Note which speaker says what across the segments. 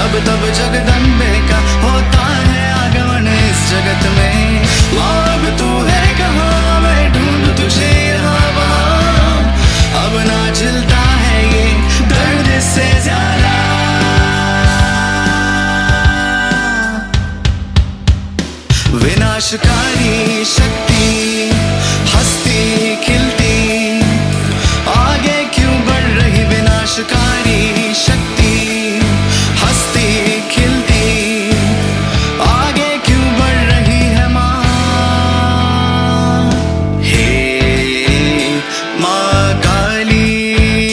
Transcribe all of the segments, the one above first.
Speaker 1: तब तब जगदम्बे का होता है आगमन इस जगत में। अब तू है कहाँ, मैं ढूंढ तुझे यहाँ वहाँ, अब ना झेलता है ये दर्द से ज्यादा। विनाशकारी शक्ति हस्ती खिलती, आगे क्यों बढ़ रही विनाशकारी शक्ति हस्ती खिलती, आगे क्यों बढ़ रही है माँ। हे माँ काली,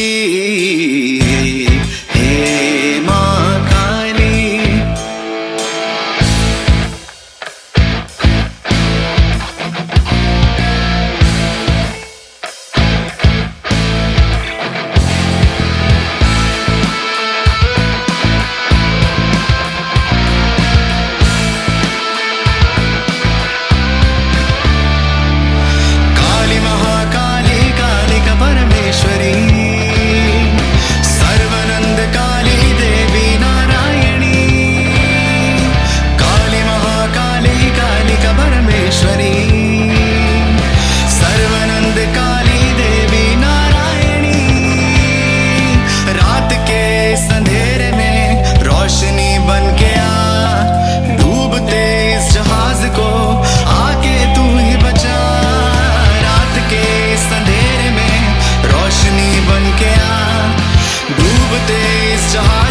Speaker 1: हे माँ काली। जहां